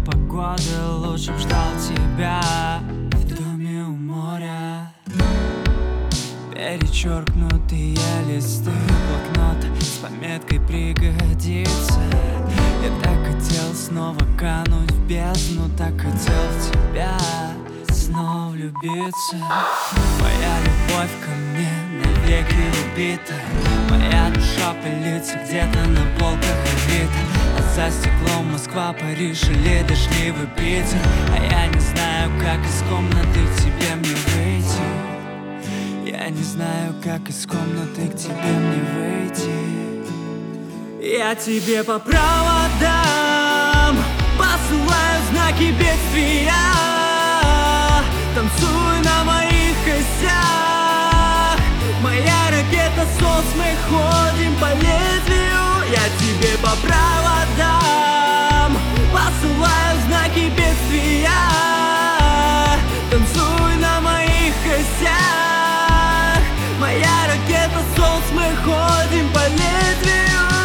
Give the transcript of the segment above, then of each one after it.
погоды, лучше б ждал тебя в доме у моря. Перечеркнутые листы, блокнот с пометкой «Пригодится». Я так хотел снова кануть в бездну, так хотел в тебя снова влюбиться. Моя любовь ко мне навеки убита, моя душа пылится где-то на полках Авито. А за стеклом Москва, Париж или дождливый Питер. А я не знаю, как из комнаты к тебе мне выйти. Я не знаю, как из комнаты к тебе мне выйти. Я тебе по проводам посылаю знаки бедствия. Танцуй на моих костях, моя ракета СОС, мы ходим по лезвию. Я тебе по проводам посылаю знаки бедствия. Танцуй на моих костях, моя ракета СОС, мы ходим по лезвию.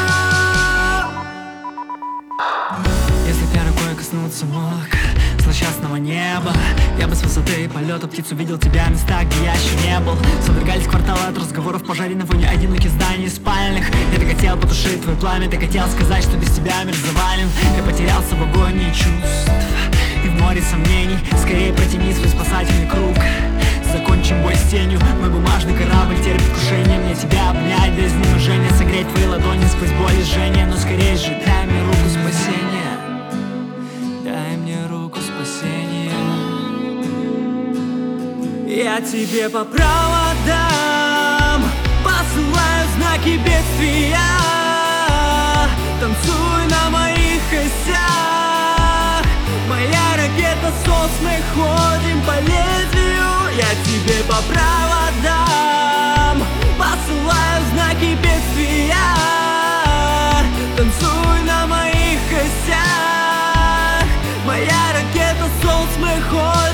Если б я рукой коснулся мог злосчастного неба, я бы с высоты полета птиц увидел тебя в местах, где я еще не был. Содрогались кварталы от разговоров, пожаре на фоне одиноких зданий спальных. Я так хотел потушить твое пламя, так хотел сказать, что без тебя мир завален. Я потерялся в агонии чувств и в море сомнений. Скорее протяни свой спасательный круг, закончим бой с тенью. Мой бумажный корабль терпит крушение. Мне тебя обнять до изнеможения, согреть твои ладони сквозь боль и жжение. Но скорее же дай мне руку спасения, дай мне руку спасения. Я тебе по проводам посылаю знаки бедствия. Танцуй на моих костях, моя ракета СОС, мы ходим по лезвию. Я тебе по проводам посылаю знаки бедствия. Танцуй на моих костях, моя ракета СОС, мы ходим.